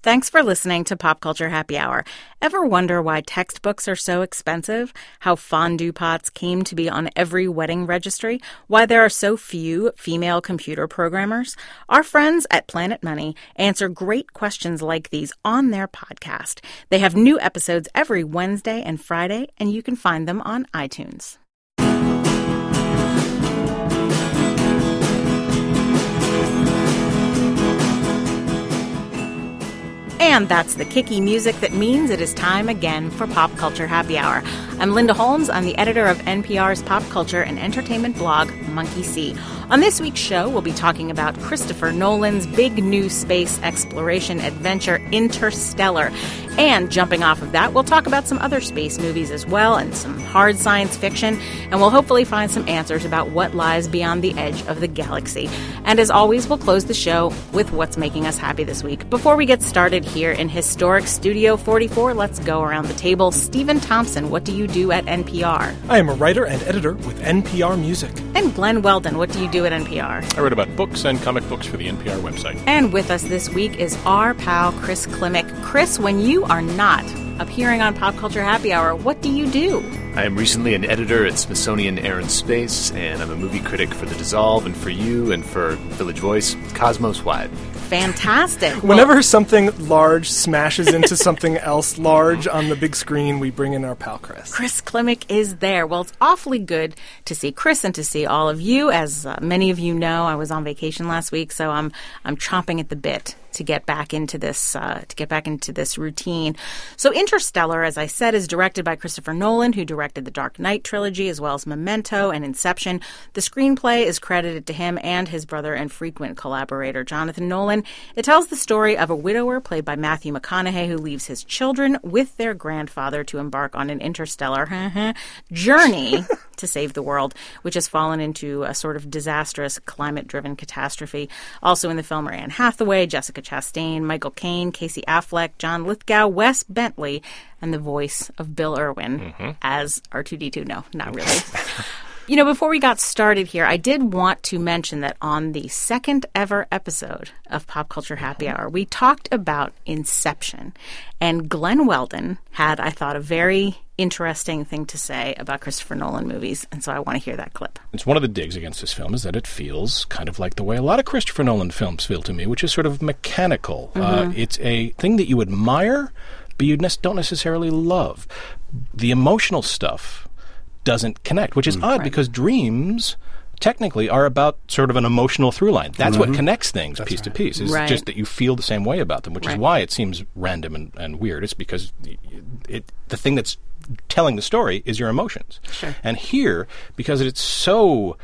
Thanks for listening to Pop Culture Happy Hour. Ever wonder why textbooks are so expensive? How fondue pots came to be on every wedding registry? Why there are so few female computer programmers? Our friends at Planet Money answer great questions like these on their podcast. They have new episodes every Wednesday and Friday, and you can find them on iTunes. And that's the kicky music that means it is time again for Pop Culture Happy Hour. I'm Linda Holmes. I'm the editor of NPR's pop culture and entertainment blog, Monkey See. On this week's show, we'll be talking about Christopher Nolan's big new space exploration adventure, Interstellar. And jumping off of that, we'll talk about some other space movies as well and some hard science fiction. And we'll hopefully find some answers about what lies beyond the edge of the galaxy. And as always, we'll close the show with what's making us happy this week. Before we get started here in historic Studio 44, let's go around the table. Stephen Thompson, what do you do at NPR? I am a writer and editor with NPR Music. And Glenn Weldon, what do you do at NPR? I write about books and comic books for the NPR website. And with us this week is our pal Chris Klimek. Chris, when you are not appearing on Pop Culture Happy Hour, what do you do? I am recently an editor at Smithsonian Air and Space, and I'm a movie critic for The Dissolve and for you and for Village Voice, Cosmos Wide. Fantastic. Whenever something large smashes into something else large on the big screen, we bring in our pal Chris. Chris Klimek is there. Well, it's awfully good to see Chris and to see all of you. As many of you know, I was on vacation last week, so I'm chomping at the bit to get back into this routine. So Interstellar, as I said, is directed by Christopher Nolan, who directed the Dark Knight trilogy as well as Memento and Inception. The screenplay is credited to him and his brother and frequent collaborator Jonathan Nolan. It tells the story of a widower played by Matthew McConaughey who leaves his children with their grandfather to embark on an interstellar journey to save the world, which has fallen into a sort of disastrous climate-driven catastrophe. Also in the film are Anne Hathaway, Jessica Chastain, Michael Caine, Casey Affleck, John Lithgow, Wes Bentley, and the voice of Bill Irwin as R2-D2. No, not really. You know, before we got started here, I did want to mention that on the second ever episode of Pop Culture Happy Hour, we talked about Inception. And Glenn Weldon had, I thought, a very interesting thing to say about Christopher Nolan movies. And so I want to hear that clip. It's one of the digs against this film is that it feels kind of like the way a lot of Christopher Nolan films feel to me, which is sort of mechanical. It's a thing that you admire, but you don't necessarily love. The emotional stuff doesn't connect, which is odd because dreams technically are about sort of an emotional through line. That's what connects things piece to piece. It's just that you feel the same way about them, which is why it seems random and weird. It's because the thing that's telling the story is your emotions. Sure. And here, because it's so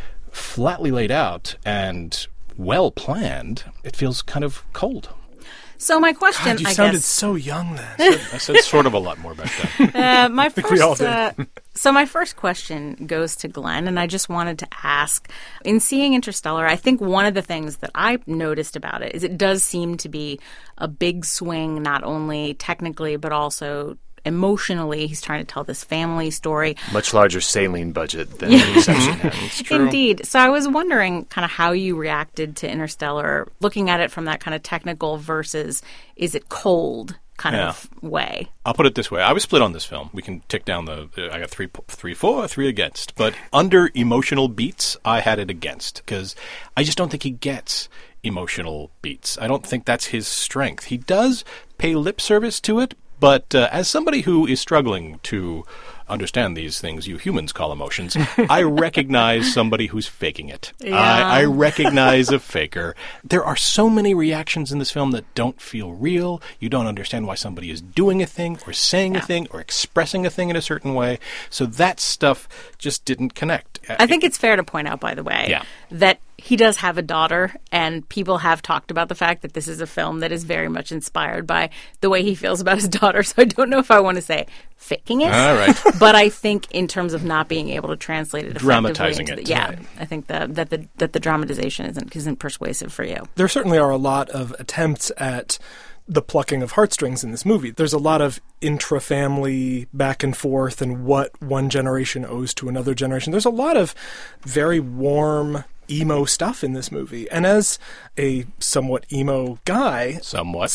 flatly laid out and well planned, it feels kind of cold. So my question, God, you I sounded guess, so young then. I said sort of a lot more back then. my think we all first, did. So my first question goes to Glenn, and I just wanted to ask, in seeing Interstellar, I think one of the things that I noticed about it is it does seem to be a big swing, not only technically, but also emotionally. He's trying to tell this family story. Much larger saline budget than Inception had. It's true. Indeed. So I was wondering kind of how you reacted to Interstellar, looking at it from that kind of technical versus is it cold kind of way. I'll put it this way. I was split on this film. We can tick down I got 3 for, 3 against. But under emotional beats, I had it against because I just don't think he gets emotional beats. I don't think that's his strength. He does pay lip service to it, but as somebody who is struggling to understand these things you humans call emotions, I recognize somebody who's faking it. Yeah. I recognize a faker. There are so many reactions in this film that don't feel real. You don't understand why somebody is doing a thing or saying a thing or expressing a thing in a certain way. So that stuff just didn't connect. I think it's fair to point out, by the way, that he does have a daughter, and people have talked about the fact that this is a film that is very much inspired by the way he feels about his daughter. So I don't know if I want to say faking it. All right. But I think in terms of not being able to translate it dramatizing effectively it. I think that the dramatization isn't persuasive for you. There certainly are a lot of attempts at the plucking of heartstrings in this movie. There's a lot of intra-family back and forth and what one generation owes to another generation. There's a lot of very warm emo stuff in this movie. And as a somewhat emo guy... Somewhat,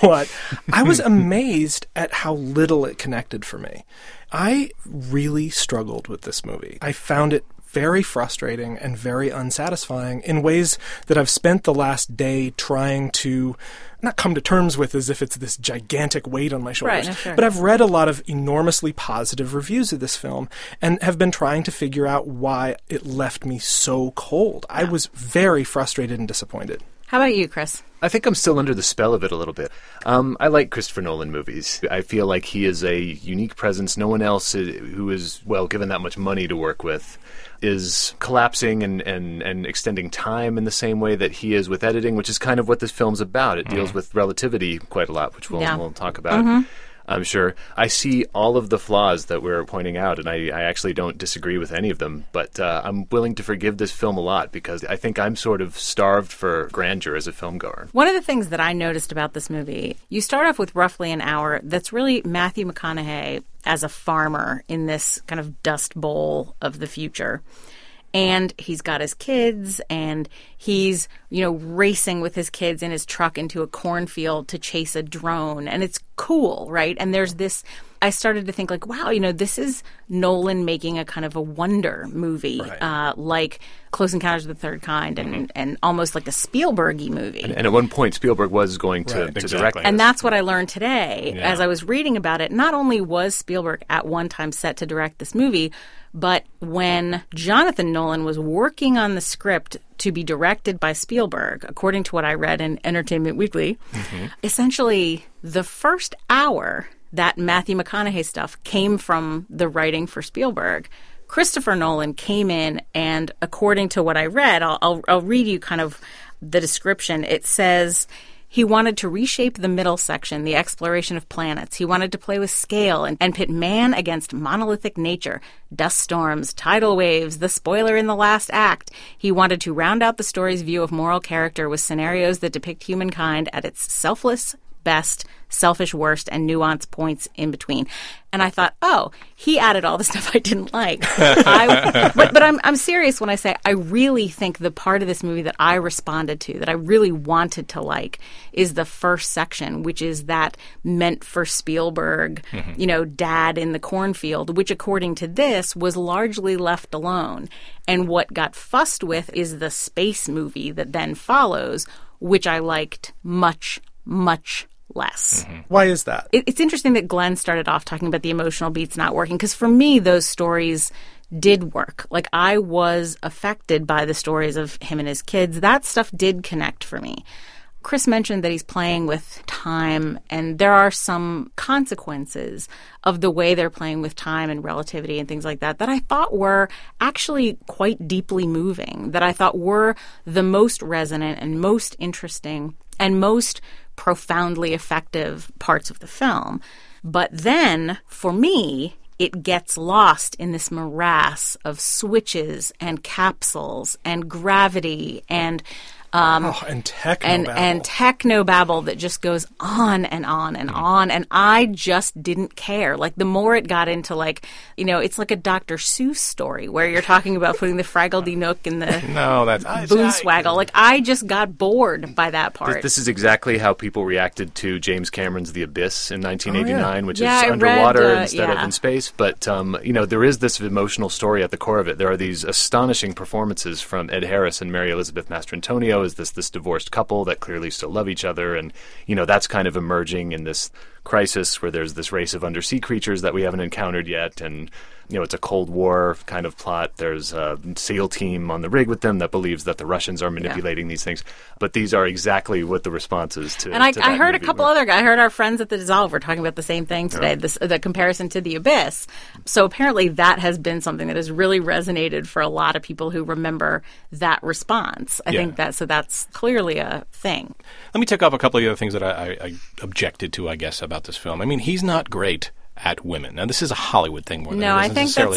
I was amazed at how little it connected for me. I really struggled with this movie. I found it very frustrating and very unsatisfying in ways that I've spent the last day trying to not come to terms with as if it's this gigantic weight on my shoulders. Right, no, sure. But I've read a lot of enormously positive reviews of this film and have been trying to figure out why it left me so cold. I was very frustrated and disappointed. How about you, Chris? I think I'm still under the spell of it a little bit. I like Christopher Nolan movies. I feel like he is a unique presence. No one else who is, well, given that much money to work with is collapsing and extending time in the same way that he is with editing, which is kind of what this film's about. It deals with relativity quite a lot, which we'll talk about. I'm sure. I see all of the flaws that we're pointing out, and I actually don't disagree with any of them, but I'm willing to forgive this film a lot because I think I'm sort of starved for grandeur as a filmgoer. One of the things that I noticed about this movie, you start off with roughly an hour that's really Matthew McConaughey as a farmer in this kind of dust bowl of the future. And he's got his kids, and he's, racing with his kids in his truck into a cornfield to chase a drone. And it's cool, right? And there's this, I started to think like, wow, this is Nolan making a kind of a wonder movie, right. Like Close Encounters of the Third Kind and almost like a Spielberg-y movie. And at one point, Spielberg was going to direct this. And that's what I learned today as I was reading about it. Not only was Spielberg at one time set to direct this movie, but when Jonathan Nolan was working on the script to be directed by Spielberg, according to what I read in Entertainment Weekly, essentially the first hour that Matthew McConaughey stuff came from the writing for Spielberg. Christopher Nolan came in and, according to what I read, I'll read you kind of the description. It says... He wanted to reshape the middle section, the exploration of planets. He wanted to play with scale and pit man against monolithic nature, dust storms, tidal waves, the spoiler in the last act. He wanted to round out the story's view of moral character with scenarios that depict humankind at its selfless best, selfish worst, and nuanced points in between. And I thought, oh, he added all the stuff I didn't like. But I'm serious when I say I really think the part of this movie that I responded to, that I really wanted to like, is the first section, which is that meant for Spielberg, dad in the cornfield, which according to this was largely left alone. And what got fussed with is the space movie that then follows, which I liked much, much less. Why is that? It's interesting that Glenn started off talking about the emotional beats not working, because for me, those stories did work. Like, I was affected by the stories of him and his kids. That stuff did connect for me. Chris mentioned that he's playing with time, and there are some consequences of the way they're playing with time and relativity and things like that that I thought were actually quite deeply moving, that I thought were the most resonant and most interesting and most profoundly effective parts of the film. But then, for me, it gets lost in this morass of switches and capsules and gravity and technobabble. And technobabble that just goes on and on and on. And I just didn't care. Like, the more it got into, like, it's like a Dr. Seuss story where you're talking about putting the Fraggle Nook in the Boonswaggle. Like, I just got bored by that part. This is exactly how people reacted to James Cameron's The Abyss in 1989, which is underwater instead of in space. But, there is this emotional story at the core of it. There are these astonishing performances from Ed Harris and Mary Elizabeth Mastrantonio as this divorced couple that clearly still love each other, and that's kind of emerging in this crisis where there's this race of undersea creatures that we haven't encountered yet, and it's a Cold War kind of plot. There's a SEAL team on the rig with them that believes that the Russians are manipulating these things. But these are exactly what the response is to. And I heard a couple other guys. I heard our friends at the Dissolve were talking about the same thing today. The comparison to The Abyss. So apparently that has been something that has really resonated for a lot of people who remember that response. I think that's clearly a thing. Let me tick off a couple of the other things that I objected to, I guess, about this film. I mean, he's not great at women. Now, this is a Hollywood thing more than I think that's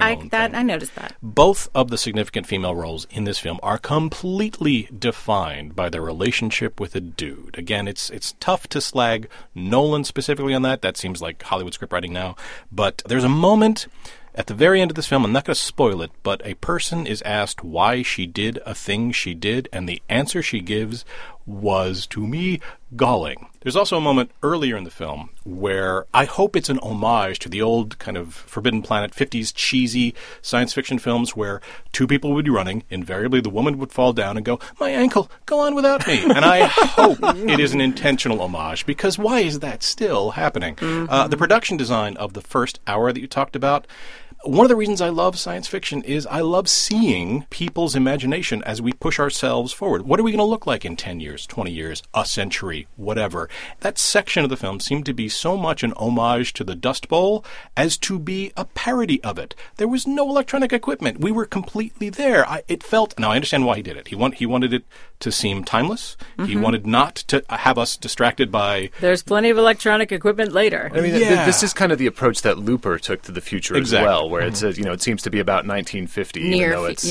I noticed that. Both of the significant female roles in this film are completely defined by their relationship with a dude. Again, it's tough to slag Nolan specifically on that. That seems like Hollywood scriptwriting now. But there's a moment At the very end of this film, I'm not going to spoil it, but a person is asked why she did a thing she did, and the answer she gives was, to me, galling. There's also a moment earlier in the film where I hope it's an homage to the old kind of Forbidden Planet 50s cheesy science fiction films where two people would be running. Invariably, the woman would fall down and go, "My ankle, go on without me." And I hope it is an intentional homage, because why is that still happening? The production design of the first hour that you talked about, one of the reasons I love science fiction is I love seeing people's imagination as we push ourselves forward. What are we going to look like in 10 years, 20 years, a century, whatever? That section of the film seemed to be so much an homage to the Dust Bowl as to be a parody of it. There was no electronic equipment. We were completely there. It felt... Now, I understand why he did it. He wanted it to seem timeless. Mm-hmm. He wanted not to have us distracted by... There's plenty of electronic equipment later. I mean, this is kind of the approach that Looper took to the future as well, where it says, it seems to be about 1950, even though it's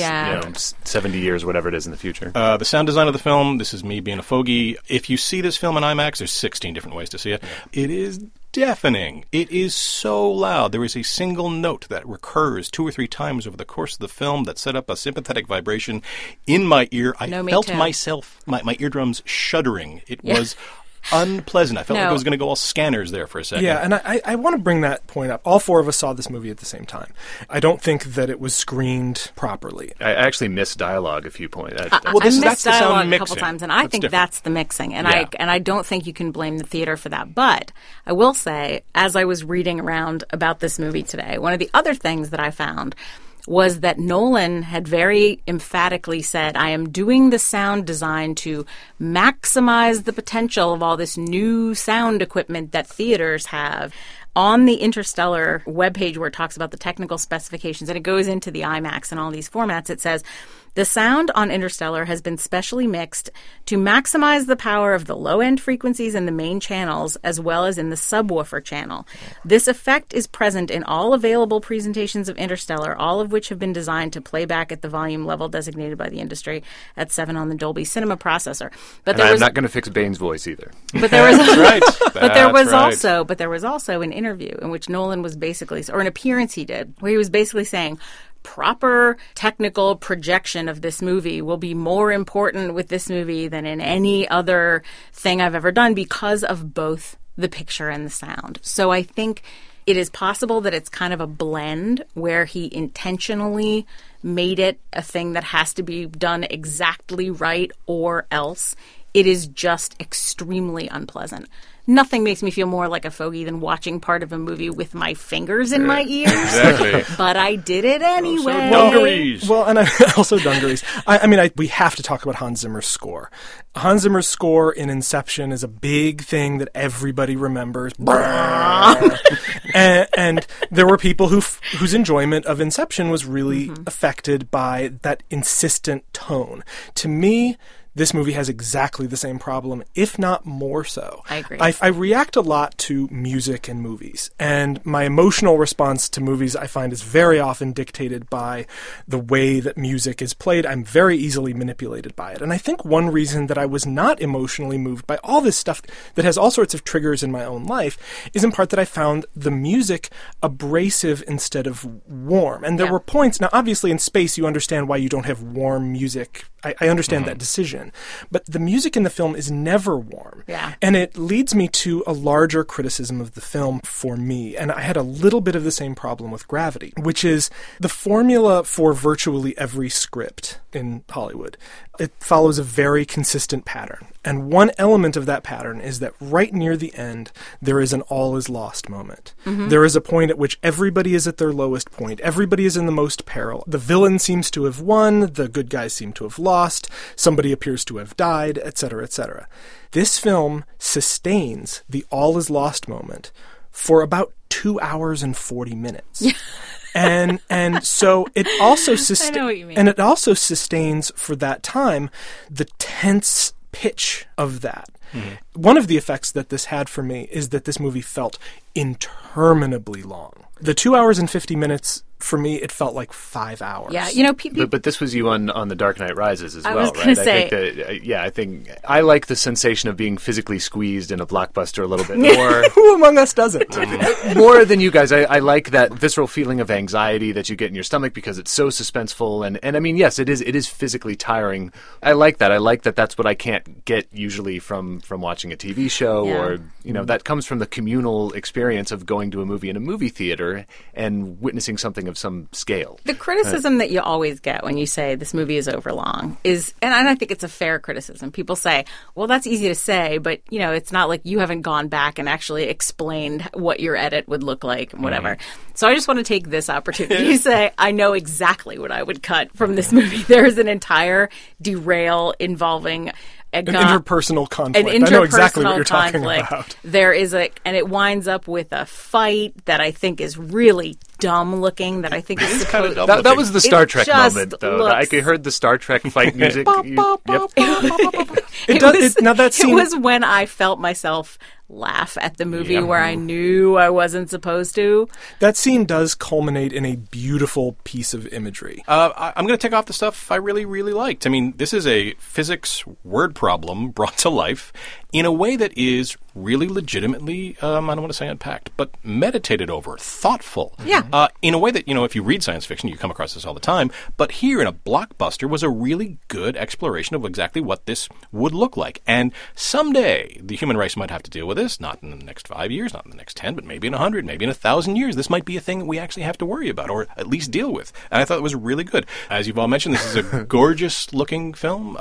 70 years, whatever it is in the future. The sound design of the film, this is me being a fogey. If you see this film in IMAX, there's 16 different ways to see it. Yeah. It is deafening. It is so loud. There is a single note that recurs 2 or 3 times over the course of the film that set up a sympathetic vibration in my ear. I felt myself, my eardrums shuddering. It was unpleasant. I felt like I was going to go all scanners there for a second. Yeah, and I want to bring that point up. All 4 of us saw this movie at the same time. I don't think that it was screened properly. I actually missed dialogue a few points. I missed dialogue a couple times, and I think that's the mixing. And I don't think you can blame the theater for that. But I will say, as I was reading around about this movie today, one of the other things that I found was that Nolan had very emphatically said, I am doing the sound design to maximize the potential of all this new sound equipment that theaters have. On the Interstellar webpage where it talks about the technical specifications, and it goes into the IMAX and all these formats, it says, the sound on Interstellar has been specially mixed to maximize the power of the low-end frequencies in the main channels as well as in the subwoofer channel. This effect is present in all available presentations of Interstellar, all of which have been designed to play back at the volume level designated by the industry at 7 on the Dolby Cinema processor. But I'm not going to fix Bane's voice either. But there was That's right. But there was also an interview in which Nolan was basically, or an appearance he did, where he was basically saying, proper technical projection of this movie will be more important with this movie than in any other thing I've ever done because of both the picture and the sound. So I think it is possible that it's kind of a blend where he intentionally made it a thing that has to be done exactly right, or else it is just extremely unpleasant. Nothing makes me feel more like a fogey than watching part of a movie with my fingers in my ears. Exactly. But I did it anyway. Dungarees. Well, and also dungarees. We have to talk about Hans Zimmer's score. Hans Zimmer's score in Inception is a big thing that everybody remembers. and there were people whose enjoyment of Inception was really affected by that insistent tone. To me, this movie has exactly the same problem, if not more so. I agree. I react a lot to music and movies, and my emotional response to movies I find is very often dictated by the way that music is played. I'm very easily manipulated by it. And I think one reason that I was not emotionally moved by all this stuff that has all sorts of triggers in my own life is in part that I found the music abrasive instead of warm. And there were points, now obviously in space you understand why you don't have warm music. I understand that decision. But the music in the film is never warm. Yeah. And it leads me to a larger criticism of the film for me. And I had a little bit of the same problem with Gravity, which is the formula for virtually every script in Hollywood. It follows a very consistent pattern. And one element of that pattern is that right near the end, there is an all is lost moment. Mm-hmm. There is a point at which everybody is at their lowest point. Everybody is in the most peril. The villain seems to have won. The good guys seem to have lost. Somebody appears to have died, etc., etc. This film sustains the all is lost moment for about 2 hours and 40 minutes. And so it also I know what you mean. And it also sustains for that time the tense pitch of that. Mm-hmm. One of the effects that this had for me is that this movie felt interminably long. The 2 hours and 50 minutes for me, it felt like 5 hours. Yeah, you know, people. But this was you on The Dark Knight Rises as well, right? I was going to say, I think I like the sensation of being physically squeezed in a blockbuster a little bit more. Who among us doesn't? More than you guys. I like that visceral feeling of anxiety that you get in your stomach because it's so suspenseful, and I mean, yes, it is physically tiring. I like that. I like that. That's what I can't get usually from watching a TV show, or that comes from the communal experience of going to a movie in a movie theater and witnessing something of some scale. The criticism that you always get when you say this movie is overlong is, and I think it's a fair criticism. People say, well, that's easy to say, but, it's not like you haven't gone back and actually explained what your edit would look like and whatever. So I just want to take this opportunity to say I know exactly what I would cut from this movie. There is an entire derail involving an interpersonal conflict. I know exactly what you're talking about. There is and it winds up with a fight that I think is really dumb looking. That I think is supposed. That was the Star Trek moment, though. I heard the Star Trek fight music. It was when I felt myself laugh at the movie where I knew I wasn't supposed to. That scene does culminate in a beautiful piece of imagery. I'm going to take off the stuff I really, really liked. I mean, this is a physics word problem brought to life in a way that is really legitimately, I don't want to say unpacked, but meditated over, thoughtful. Yeah. In a way that, if you read science fiction, you come across this all the time. But here in a blockbuster was a really good exploration of exactly what this would look like. And someday the human race might have to deal with this, not in the next 5 years, not in the next 10, but maybe in 100, maybe in 1,000 years. This might be a thing that we actually have to worry about, or at least deal with. And I thought it was really good. As you've all mentioned, this is a gorgeous-looking film.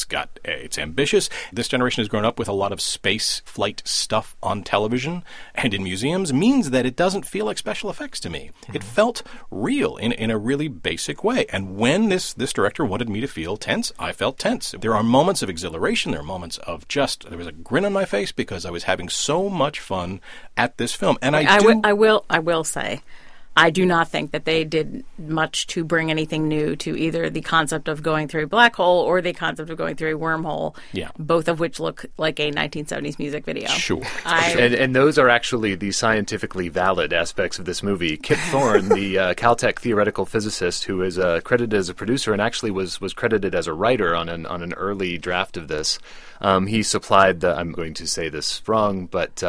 It's ambitious. This generation has grown up with a lot of space flight stuff on television and in museums, means that it doesn't feel like special effects to me. It felt real in a really basic way. And when this director wanted me to feel tense, I felt tense. There are moments of exhilaration. There are moments of there was a grin on my face because I was having so much fun at this film. And I will say, I do not think that they did much to bring anything new to either the concept of going through a black hole or the concept of going through a wormhole, both of which look like a 1970s music video. Sure. And those are actually the scientifically valid aspects of this movie. Kip Thorne, the Caltech theoretical physicist who is credited as a producer and actually was credited as a writer on an early draft of this, he supplied I'm going to say this wrong, but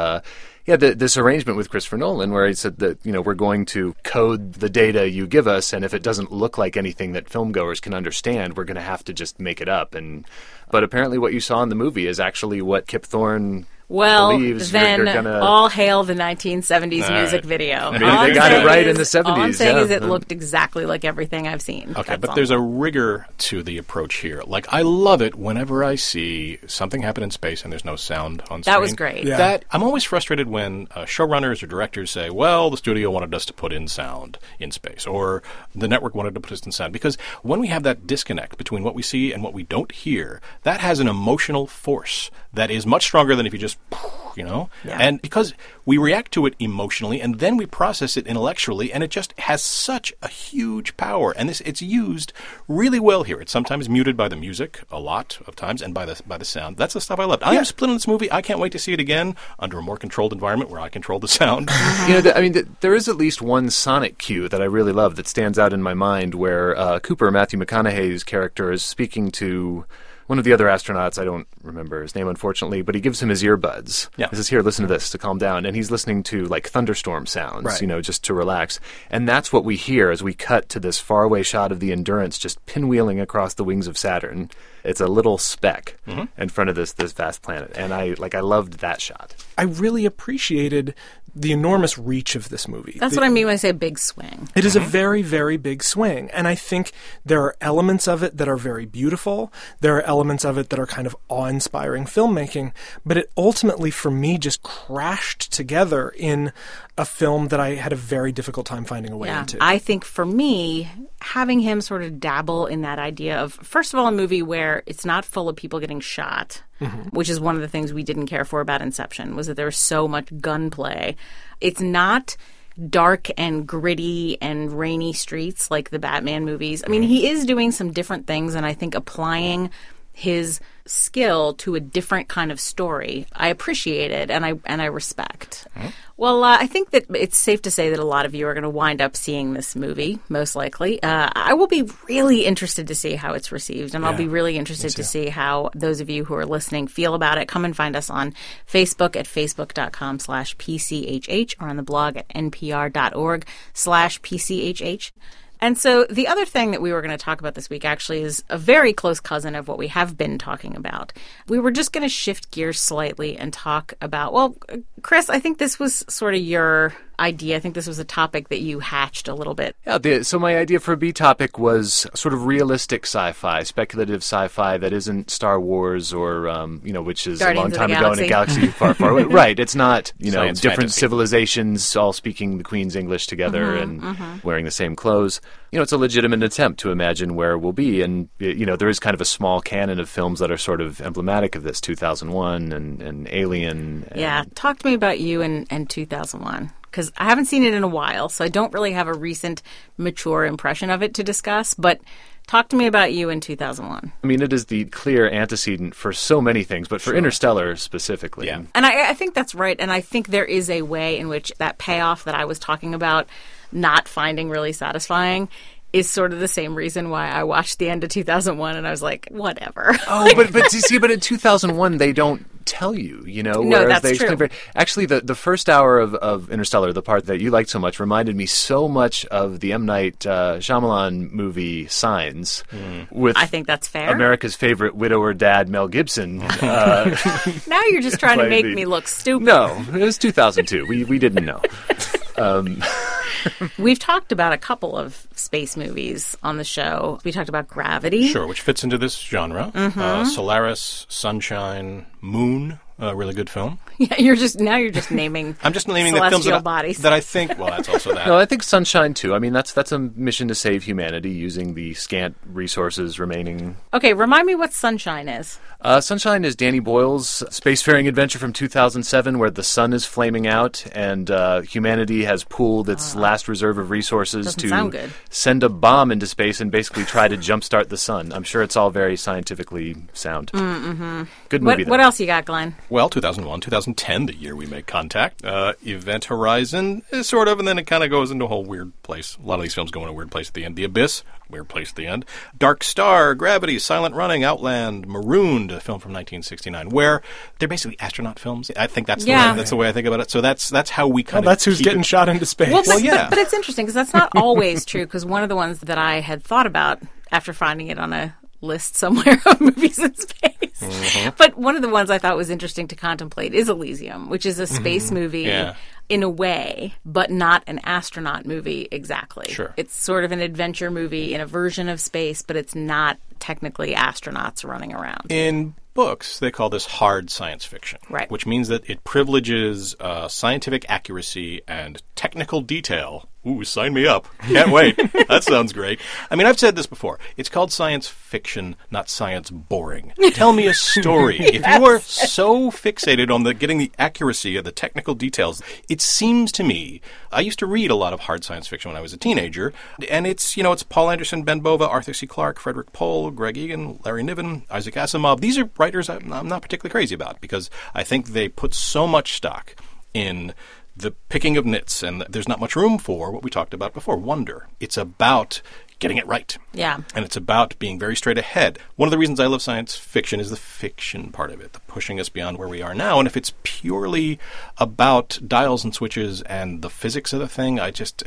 this arrangement with Christopher Nolan where he said that, we're going to code the data you give us, and if it doesn't look like anything that filmgoers can understand, we're going to have to just make it up. But apparently what you saw in the movie is actually what Kip Thorne believes. Then all hail the 1970s music video. Maybe they got it right in the 70s. All I'm saying is it looked exactly like everything I've seen. Okay, but there's a rigor to the approach here. Like, I love it whenever I see something happen in space and there's no sound on screen. That was great. Yeah. I'm always frustrated when showrunners or directors say, well, the studio wanted us to put in sound in space, or the network wanted to put us in sound. Because when we have that disconnect between what we see and what we don't hear, that has an emotional force that is much stronger than if you just, Yeah. And because we react to it emotionally and then we process it intellectually, and it just has such a huge power. And it's used really well here. It's sometimes muted by the music a lot of times and by the sound. That's the stuff I loved. I am split on this movie. I can't wait to see it again under a more controlled environment where I control the sound. There is at least one sonic cue that I really love that stands out in my mind where Cooper, Matthew McConaughey's character, is speaking to one of the other astronauts. I don't remember his name, unfortunately, but he gives him his earbuds. Yeah. He says, here, listen to this to calm down. And he's listening to, like, thunderstorm sounds, right. Just to relax. And that's what we hear as we cut to this faraway shot of the Endurance just pinwheeling across the wings of Saturn. It's a little speck in front of this vast planet. And I loved that shot. I really appreciated the enormous reach of this movie. That's what I mean when I say big swing. It is a very, very big swing. And I think there are elements of it that are very beautiful. There are elements of it that are kind of awe-inspiring filmmaking. But it ultimately, for me, just crashed together in a film that I had a very difficult time finding a way into. I think for me, having him sort of dabble in that idea of, first of all, a movie where it's not full of people getting shot, which is one of the things we didn't care for about Inception, was that there was so much gunplay. It's not dark and gritty and rainy streets like the Batman movies. I mean, he is doing some different things, and I think applying his skill to a different kind of story, I appreciate it and I respect. Mm-hmm. Well, I think that it's safe to say that a lot of you are going to wind up seeing this movie, most likely. I will be really interested to see how it's received, and I'll be really interested to see how those of you who are listening feel about it. Come and find us on Facebook at facebook.com/PCHH or on the blog at npr.org/PCHH. And so the other thing that we were going to talk about this week actually is a very close cousin of what we have been talking about. We were just going to shift gears slightly and talk about, well, Chris, I think this was sort of your idea. I think this was a topic that you hatched a little bit. Yeah, so my idea for a B topic was sort of realistic sci-fi, speculative sci-fi that isn't Star Wars or, which is Guardians a long time ago in a galaxy far, far away. Right. It's not, Science different fantasy. Civilizations all speaking the Queen's English together and wearing the same clothes. It's a legitimate attempt to imagine where we'll be. And, there is kind of a small canon of films that are sort of emblematic of this, 2001 and Alien. Yeah. Talk to me about you and 2001. Because I haven't seen it in a while, so I don't really have a recent, mature impression of it to discuss. But talk to me about you in 2001. I mean, it is the clear antecedent for so many things, but for Interstellar specifically. Yeah. And I think that's right. And I think there is a way in which that payoff that I was talking about not finding really satisfying is sort of the same reason why I watched the end of 2001 and I was like, whatever. Oh, but in 2001 they don't tell you, No, whereas that's they true. Actually, the first hour of Interstellar, the part that you liked so much, reminded me so much of the M. Night Shyamalan movie Signs, with I think that's fair. America's favorite widower dad, Mel Gibson. Now you're just trying to make me look stupid. No, it was 2002. We didn't know. We've talked about a couple of space movies on the show. We talked about Gravity. Sure, which fits into this genre. Solaris, Sunshine, Moon, a really good film. Yeah, you're just naming. I'm just naming the films that I think. Well, that's also that. No, I think Sunshine too. I mean, that's a mission to save humanity using the scant resources remaining. Okay, remind me what Sunshine is. Sunshine is Danny Boyle's spacefaring adventure from 2007, where the sun is flaming out and humanity has pooled its last reserve of resources to send a bomb into space and basically try to jumpstart the sun. I'm sure it's all very scientifically sound. Mm-hmm. Good movie. What else you got, Glenn? Well, 2001, 2010, the year we make contact. Event Horizon is sort of, and then it kind of goes into a whole weird place. A lot of these films go in a weird place at the end. The Abyss, weird place at the end. Dark Star, Gravity, Silent Running, Outland, Marooned, a film from 1969, where they're basically astronaut films. I think that's the way I think about it. So that's how we kind of that's who's getting shot into space. Well, yeah. But it's interesting because that's not always true, because one of the ones that I had thought about after finding it on a list somewhere of movies in space. Mm-hmm. But one of the ones I thought was interesting to contemplate is Elysium, which is a space movie in a way, but not an astronaut movie exactly. Sure. It's sort of an adventure movie in a version of space, but it's not technically astronauts running around. In books, they call this hard science fiction, right? Which means that it privileges scientific accuracy and technical detail. Ooh, sign me up. Can't wait. That sounds great. I mean, I've said this before. It's called science fiction, not science boring. Tell me a story. Yes. If you are so fixated on getting the accuracy of the technical details, it seems to me, I used to read a lot of hard science fiction when I was a teenager, and it's Paul Anderson, Ben Bova, Arthur C. Clarke, Frederick Pohl, Greg Egan, Larry Niven, Isaac Asimov. These are writers I'm not particularly crazy about because I think they put so much stock in the picking of nits, and there's not much room for what we talked about before, wonder. It's about getting it right. Yeah. And it's about being very straight ahead. One of the reasons I love science fiction is the fiction part of it, the pushing us beyond where we are now. And if it's purely about dials and switches and the physics of the thing,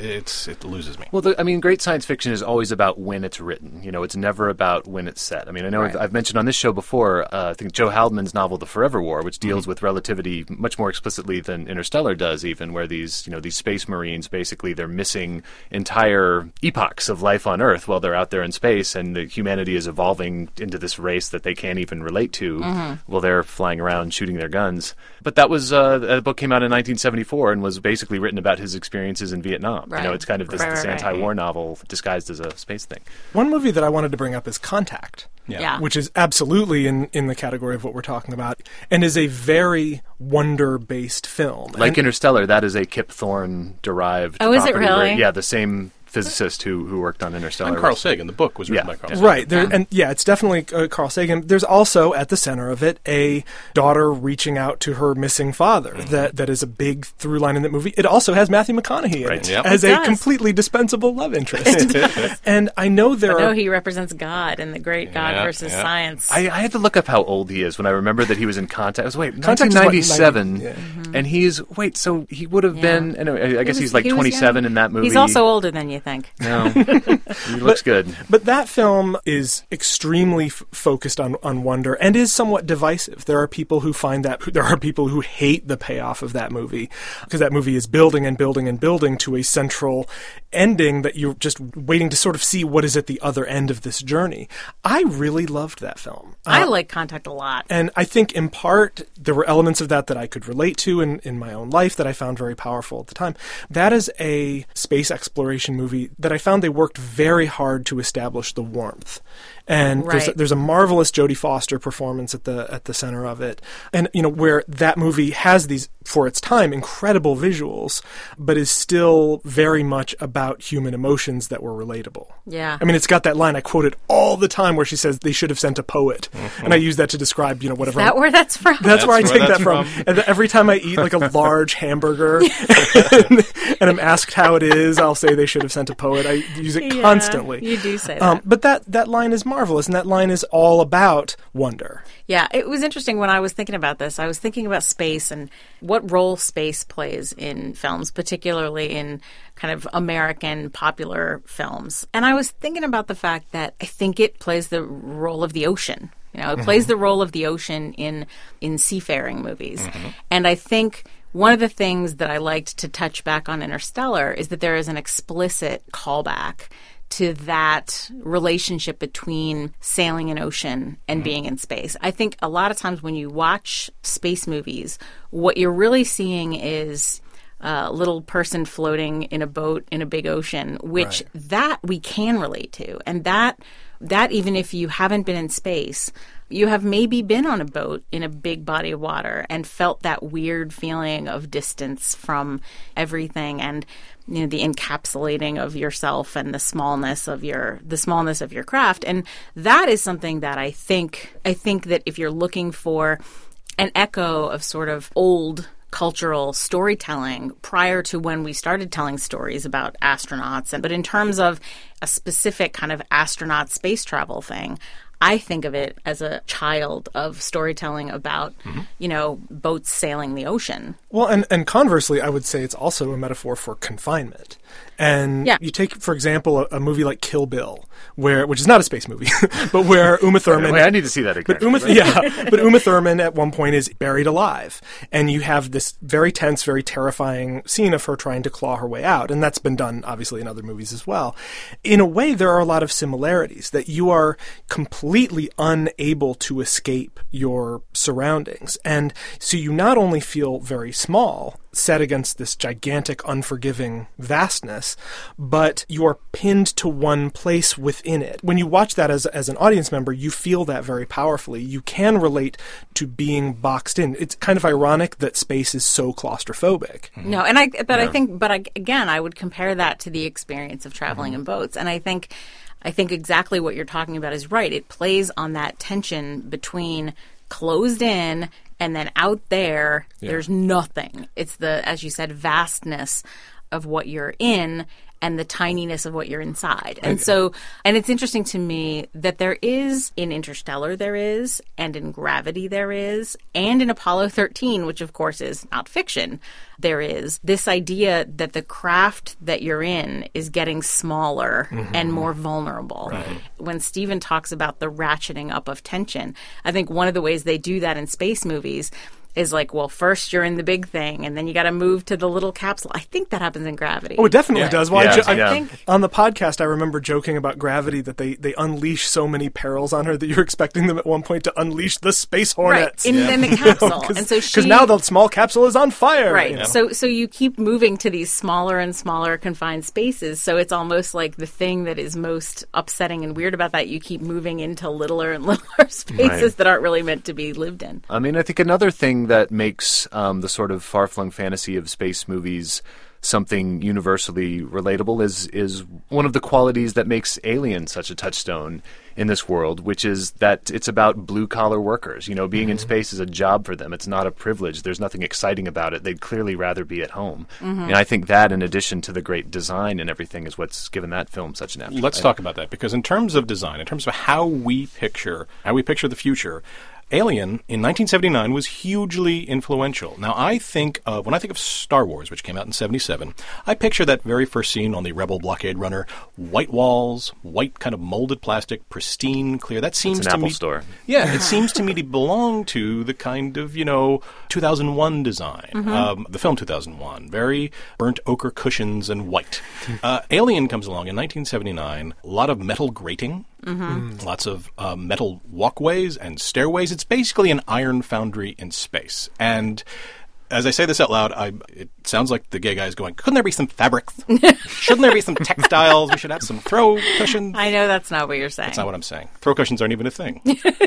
it loses me. Well, great science fiction is always about when it's written. It's never about when it's set. I mean, I know I've mentioned on this show before, I think Joe Haldeman's novel The Forever War, which deals with relativity much more explicitly than Interstellar does, even, where these space marines, basically, they're missing entire epochs of life on Earth while they're out there in space, and the humanity is evolving into this race that they can't even relate to while they're flying around shooting their guns. But that was a book came out in 1974 and was basically written about his experiences in Vietnam. Right. It's kind of this anti-war novel disguised as a space thing. One movie that I wanted to bring up is Contact. Yeah. Which is absolutely in the category of what we're talking about, and is a very wonder-based film. Like Interstellar, that is a Kip Thorne-derived Oh, is it really? Yeah, the same physicist who worked on Interstellar. And Carl Sagan. The book was written by Carl Sagan. Right. And it's definitely Carl Sagan. There's also, at the center of it, a daughter reaching out to her missing father. That is a big through line in that movie. It also has Matthew McConaughey in it as a completely dispensable love interest. And I know he represents God in the great God versus science. I had to look up how old he is when I remember that he was in Contact. I was 1997, and he's so he would have been. Anyway, I guess he's like 27 in that movie. He's also older than you think. No, he looks good. But that film is extremely focused on wonder and is somewhat divisive. There are people who find that. There are people who hate the payoff of that movie because that movie is building and building and building to a central ending that you're just waiting to sort of see what is at the other end of this journey. I really loved that film. I like Contact a lot. And I think in part there were elements of that I could relate to in my own life that I found very powerful at the time. That is a space exploration movie that I found they worked very hard to establish the warmth. And there's a marvelous Jodie Foster performance at the center of it. And, where that movie has these, for its time, incredible visuals, but is still very much about human emotions that were relatable. Yeah. I mean, it's got that line I quote it all the time where she says they should have sent a poet. Mm-hmm. And I use that to describe, whatever. Is that where that's from? That's where I take that from. And every time I eat like a large hamburger and I'm asked how it is, I'll say they should have sent a poet. I use it constantly. You do say that. But that line is marvelous, and that line is all about wonder. Yeah, it was interesting when I was thinking about this. I was thinking about space and what role space plays in films, particularly in kind of American popular films. And I was thinking about the fact that I think it plays the role of the ocean. It plays the role of the ocean in seafaring movies. Mm-hmm. And I think one of the things that I liked to touch back on Interstellar is that there is an explicit callback to that relationship between sailing an ocean and being in space. I think a lot of times when you watch space movies, what you're really seeing is a little person floating in a boat in a big ocean, which that we can relate to. And that even if you haven't been in space, you have maybe been on a boat in a big body of water and felt that weird feeling of distance from everything and the encapsulating of yourself and the smallness of your craft. And that is something that I think that if you're looking for an echo of sort of old cultural storytelling prior to when we started telling stories about astronauts, but in terms of a specific kind of astronaut space travel thing, I think of it as a child of storytelling about, boats sailing the ocean. Well, and conversely, I would say it's also a metaphor for confinement. And you take, for example, a movie like Kill Bill, which is not a space movie, but where Uma Thurman... Wait, I need to see that again. But Uma Thurman at one point is buried alive. And you have this very tense, very terrifying scene of her trying to claw her way out. And that's been done, obviously, in other movies as well. In a way, there are a lot of similarities, that you are completely unable to escape your surroundings. And so you not only feel very small, set against this gigantic, unforgiving vastness, but you are pinned to one place within it. When you watch that as an audience member, you feel that very powerfully. You can relate to being boxed in. It's kind of ironic that space is so claustrophobic. No, and I would compare that to the experience of traveling in boats. And I think exactly what you're talking about is right. It plays on that tension between closed in and then out there, there's nothing. It's the, as you said, vastness of what you're in and the tininess of what you're inside. And and it's interesting to me that there is, in Interstellar there is, and in Gravity there is, and in Apollo 13, which of course is not fiction, there is this idea that the craft that you're in is getting smaller and more vulnerable. Right. When Steven talks about the ratcheting up of tension, I think one of the ways they do that in space movies is like, well, first you're in the big thing, and then you got to move to the little capsule. I think that happens in Gravity. Oh, it definitely does. Well, I think on the podcast, I remember joking about Gravity that they unleash so many perils on her that you're expecting them at one point to unleash the space hornets in the capsule, and so because now the small capsule is on fire. Right. So you keep moving to these smaller and smaller confined spaces. So it's almost like the thing that is most upsetting and weird about that. You keep moving into littler and littler spaces that aren't really meant to be lived in. I mean, I think another thing that makes the sort of far-flung fantasy of space movies something universally relatable is one of the qualities that makes Alien such a touchstone in this world, which is that it's about blue-collar workers. You know, being in space is a job for them. It's not a privilege. There's nothing exciting about it. They'd clearly rather be at home. And I think that, in addition to the great design and everything, is what's given that film such an appetite. Let's talk about that, because in terms of design, in terms of how we picture the future, Alien in 1979 was hugely influential. Now, I think when I think of Star Wars, which came out in 77, I picture that very first scene on the Rebel blockade runner, white walls, white kind of molded plastic, pristine, clear. That seems it's an to Apple me store. Yeah, it seems to me to belong to the kind of 2001 design, the film 2001, very burnt ochre cushions and white. Alien comes along in 1979, a lot of metal grating. Lots of metal walkways and stairways. It's basically an iron foundry in space. And as I say this out loud, it sounds like the gay guy is going, couldn't there be some fabrics? Shouldn't there be some textiles? We should have some throw cushions. I know that's not what you're saying. That's not what I'm saying. Throw cushions aren't even a thing.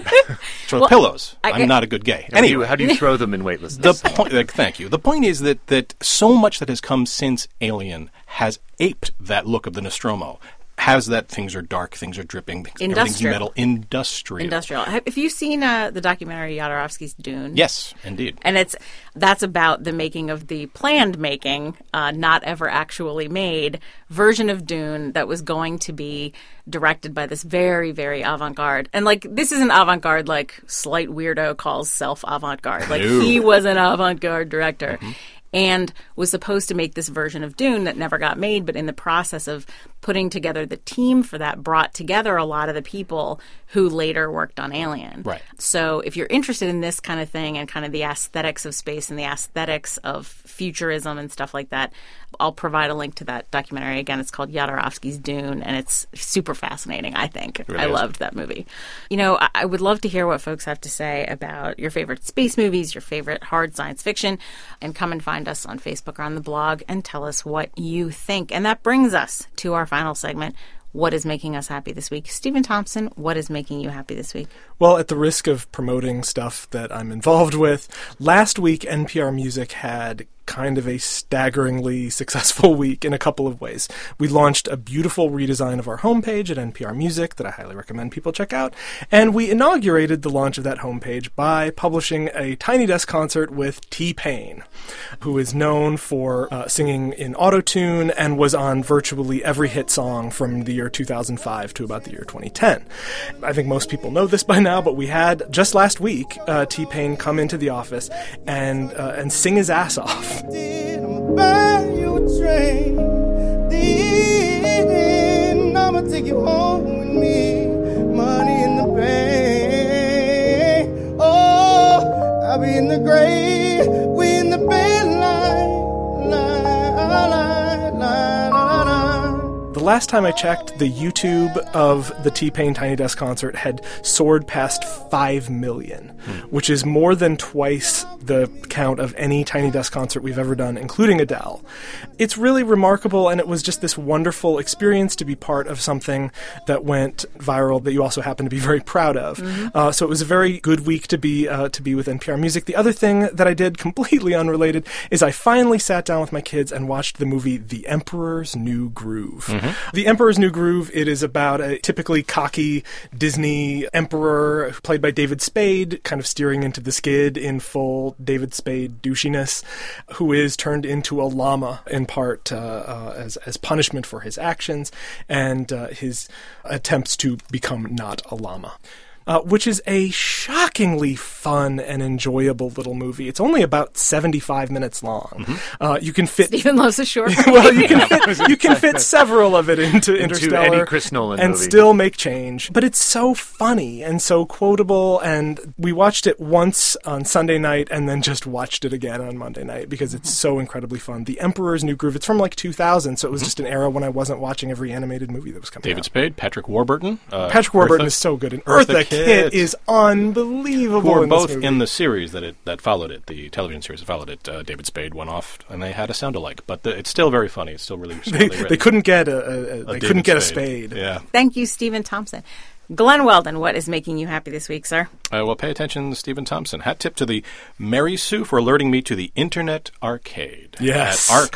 So pillows. I'm not a good gay. Anyway, how do you throw them in weightlessness? Thank you. The point is that so much that has come since Alien has aped that look of the Nostromo. Has that things are dark, things are dripping, everything's metal. Industrial. Have you seen the documentary Jodorowsky's Dune? Yes, indeed. And that's about the making of the planned making, not ever actually made, version of Dune that was going to be directed by this very, very avant-garde. And, this isn't avant-garde like Slight Weirdo calls self avant-garde. He was an avant-garde director. And was supposed to make this version of Dune that never got made, but in the process of putting together the team for that, brought together a lot of the people who later worked on Alien. Right. So if you're interested in this kind of thing and kind of the aesthetics of space and the aesthetics of futurism and stuff like that, I'll provide a link to that documentary. Again, it's called Jodorowsky's Dune, and it's super fascinating, I think. Really I loved that movie. I would love to hear what folks have to say about your favorite space movies, your favorite hard science fiction, and come and find us on Facebook or on the blog and tell us what you think. And that brings us to our final segment, What is making us happy this week? Stephen Thompson, what is making you happy this week? Well, at the risk of promoting stuff that I'm involved with, last week NPR Music had kind of a staggeringly successful week in a couple of ways. We launched a beautiful redesign of our homepage at NPR Music that I highly recommend people check out, and we inaugurated the launch of that homepage by publishing a Tiny Desk concert with T-Pain, who is known for singing in autotune and was on virtually every hit song from the year 2005 to about the year 2010. I think most people know this by now, but we had, just last week, T-Pain come into the office and sing his ass off. I'm buy you a train, then I'ma take you home with me, money in the bank. Oh, I'll be in the grave, we in the bed The last time I checked, the YouTube of the T-Pain Tiny Desk concert had soared past 5 million, which is more than twice the count of any Tiny Desk concert we've ever done, including Adele. It's really remarkable, and it was just this wonderful experience to be part of something that went viral that you also happen to be very proud of. So it was a very good week to be with NPR Music. The other thing that I did, completely unrelated, is I finally sat down with my kids and watched the movie The Emperor's New Groove. The Emperor's New Groove, it is about a typically cocky Disney emperor played by David Spade, kind of steering into the skid in full David Spade douchiness, who is turned into a llama in part as punishment for his actions and his attempts to become not a llama. Which is a shockingly fun and enjoyable little movie. It's only about 75 minutes long. You can fit Stephen loves a short. Well, you can fit several of it into Interstellar any Chris Nolan and movie. Still make change. But it's so funny and so quotable. And we watched it once on Sunday night and then just watched it again on Monday night because it's so incredibly fun. The Emperor's New Groove. It's from 2000, so it was just an era when I wasn't watching every animated movie that was coming out. David Spade, Patrick Warburton. Patrick Warburton is so good. And Eartha Kitt is unbelievable. Who were in both this movie. in the series that followed it, the television series that followed it. David Spade went off, and they had a sound-alike. But it's still very funny. It's still really smartly written. They couldn't get a Spade. Yeah. Thank you, Stephen Thompson. Glenn Weldon, what is making you happy this week, sir? Well, pay attention, Stephen Thompson. Hat tip to the Mary Sue for alerting me to the Internet Arcade. Yes. At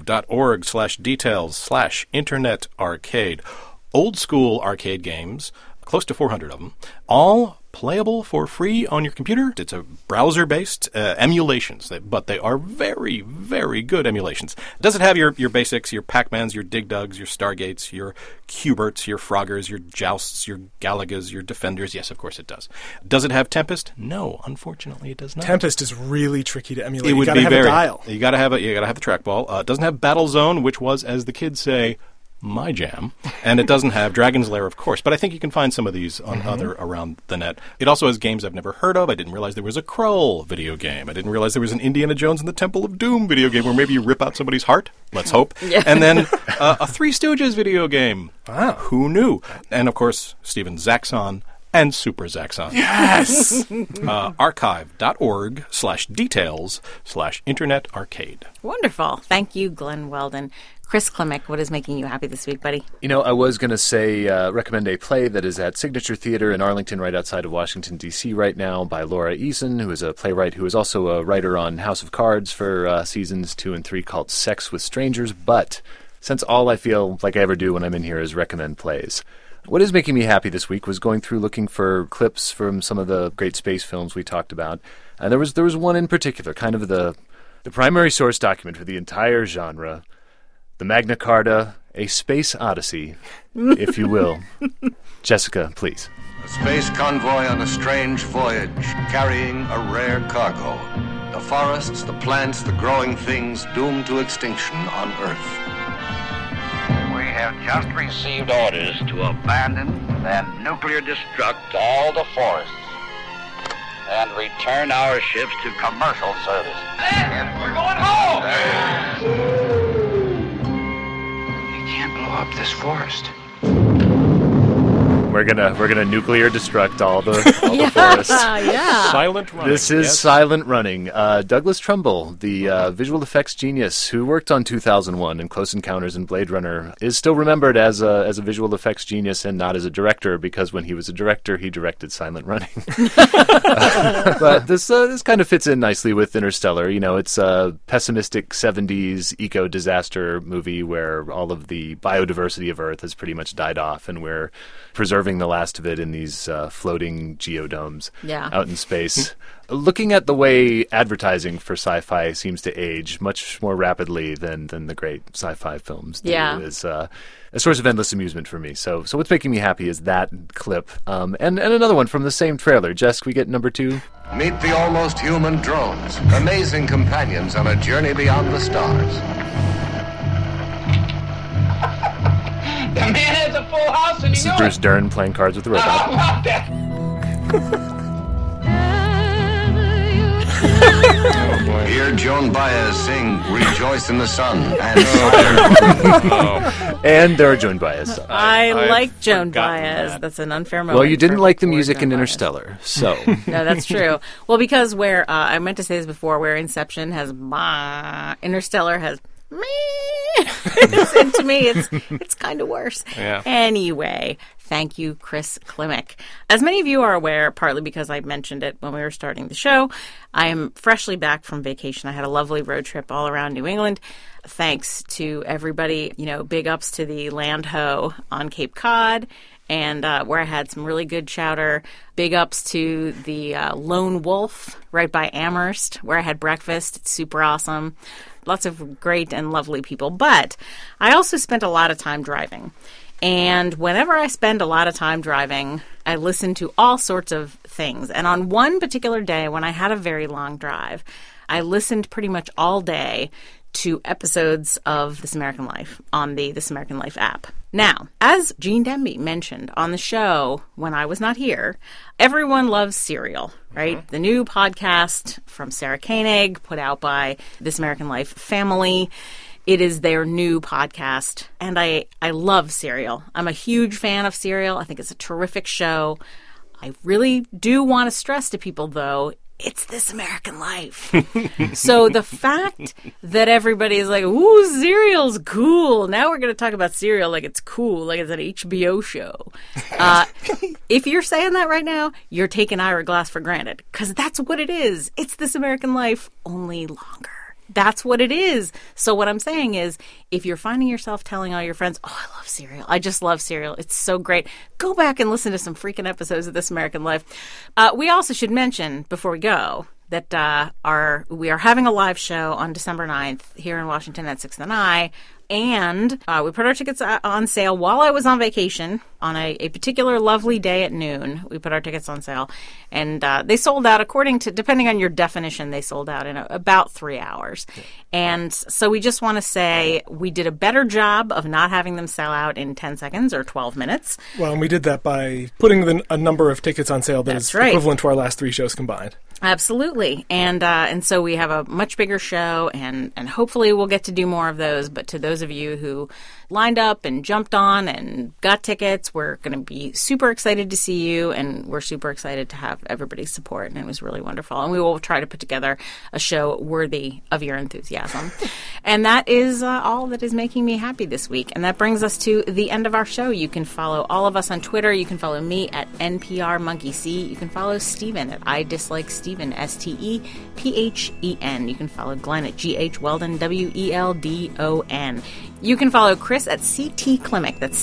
archive.org/details/Internet Arcade. Old school arcade games, close to 400 of them, all playable for free on your computer. It's a browser-based emulations, but they are very, very good emulations. Does it have your basics, your Pac-Mans, your Dig Dugs, your Stargates, your Cuberts, your Froggers, your Jousts, your Galagas, your Defenders? Yes, of course it does. Does it have Tempest? No, unfortunately it does not. Tempest is really tricky to emulate. It would be have a dial. You got to have the trackball. It doesn't have Battlezone, which was, as the kids say, my jam, and it doesn't have Dragon's Lair, of course, but I think you can find some of these on other around the net. It also has games I've never heard of. I didn't realize there was a Krull video game. I didn't realize there was an Indiana Jones and the Temple of Doom video game where maybe you rip out somebody's heart. Let's hope. Yeah. And then a Three Stooges video game. Wow. Who knew? And, of course, Steven Zaxxon and Super Zaxxon. Yes! archive.org/details/Internet Arcade. Wonderful. Thank you, Glenn Weldon. Chris Klimek, what is making you happy this week, buddy? I was going to say recommend a play that is at Signature Theater in Arlington, right outside of Washington, D.C. right now, by Laura Eason, who is a playwright who is also a writer on House of Cards for seasons 2 and 3, called Sex with Strangers. But since all I feel like I ever do when I'm in here is recommend plays, what is making me happy this week was going through looking for clips from some of the great space films we talked about. And there was one in particular, kind of the primary source document for the entire genre, the Magna Carta, A Space Odyssey, if you will. Jessica, please. A space convoy on a strange voyage, carrying a rare cargo. The forests, the plants, the growing things doomed to extinction on Earth. We have just received orders to abandon and nuclear destruct all the forests and return our ships to commercial service. And we're going home! Can't blow up this forest. We're gonna nuclear destruct all the forests. Yeah. Silent Running. This is Silent Running. Douglas Trumbull, the visual effects genius who worked on 2001 and Close Encounters and Blade Runner, is still remembered as a visual effects genius and not as a director, because when he was a director, he directed Silent Running. But this kind of fits in nicely with Interstellar. It's a pessimistic 70s eco-disaster movie where all of the biodiversity of Earth has pretty much died off, and we're preserving the last of it in these floating geodomes out in space. Looking at the way advertising for sci-fi seems to age much more rapidly than the great sci-fi films do is a source of endless amusement for me. So what's making me happy is that clip. And another one from the same trailer. Jess, can we get number 2? Meet the almost human drones, amazing companions on a journey beyond the stars. The man has a full house and This is Bruce Dern playing cards with the robot. Hear Joan Baez sing "Rejoice in the Sun" and And there are Joan Baez songs. I like Joan Baez. That's an unfair moment. Well, you didn't like the music Joan in Baez. Interstellar, so... No, that's true. Well, because where I meant to say this before, where Inception has Interstellar has and to me it's kind of worse. Yeah. Anyway, thank you, Chris Klimek. As many of you are aware, partly because I mentioned it when we were starting the show, I am freshly back from vacation. I had a lovely road trip all around New England. Thanks to everybody, big ups to the Land Ho on Cape Cod, and where I had some really good chowder. Big ups to the Lone Wolf right by Amherst, where I had breakfast. It's super awesome. Lots of great and lovely people. But I also spent a lot of time driving. And whenever I spend a lot of time driving, I listen to all sorts of things. And on one particular day, when I had a very long drive, I listened pretty much all day to episodes of This American Life on the This American Life app. Now, as Gene Demby mentioned on the show when I was not here, everyone loves Serial, right? Mm-hmm. The new podcast from Sarah Koenig, put out by This American Life family. It is their new podcast, and I love Serial. I'm a huge fan of Serial. I think it's a terrific show. I really do want to stress to people, though, it's This American Life. So the fact that everybody is like, ooh, cereal's cool. Now we're going to talk about cereal like it's cool, like it's an HBO show. If you're saying that right now, you're taking Ira Glass for granted, because that's what it is. It's This American Life, only longer. That's what it is. So what I'm saying is, if you're finding yourself telling all your friends, oh, I love cereal. I just love cereal. It's so great. Go back and listen to some freaking episodes of This American Life. We also should mention, before we go, that we are having a live show on December 9th here in Washington at 6th and I. And we put our tickets on sale while I was on vacation on a particular lovely day at noon. We put our tickets on sale, and they sold out, depending on your definition, they sold out in about 3 hours. Yeah. And so we just want to say we did a better job of not having them sell out in 10 seconds or 12 minutes. Well, and we did that by putting a number of tickets on sale that is equivalent to our last 3 shows combined. Absolutely. And so we have a much bigger show, and hopefully we'll get to do more of those. But to those of you who lined up and jumped on and got tickets, we're going to be super excited to see you, and we're super excited to have everybody's support, and it was really wonderful. And we will try to put together a show worthy of your enthusiasm. And that is all that is making me happy this week. And that brings us to the end of our show. You can follow all of us on Twitter. You can follow me at NPRMonkeyC. You can follow Stephen at I Dislike Stephen, STEPHEN. You can follow Glenn at GH Weldon, WELDON. You can follow Chris at CT Klimek. That's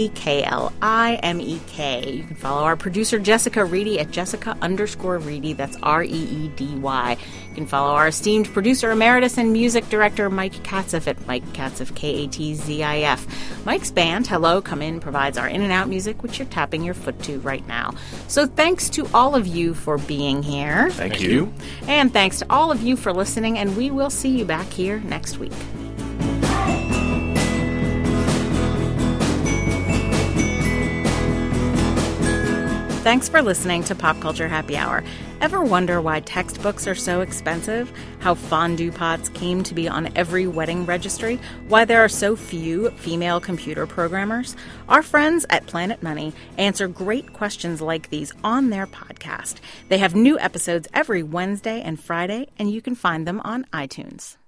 CTKLIMEK. You can follow our producer Jessica Reedy at Jessica_Reedy. That's REEDY. You can follow our esteemed producer emeritus and music director Mike Katzif at Mike Katzif, KATZIF. Mike's band, Hello Come In, provides our in and out music, which you're tapping your foot to right now. So thanks to all of you for being here. Thank you. And thanks to all of you for listening, and we will see you back here next week. Thanks for listening to Pop Culture Happy Hour. Ever wonder why textbooks are so expensive? How fondue pots came to be on every wedding registry? Why there are so few female computer programmers? Our friends at Planet Money answer great questions like these on their podcast. They have new episodes every Wednesday and Friday, and you can find them on iTunes.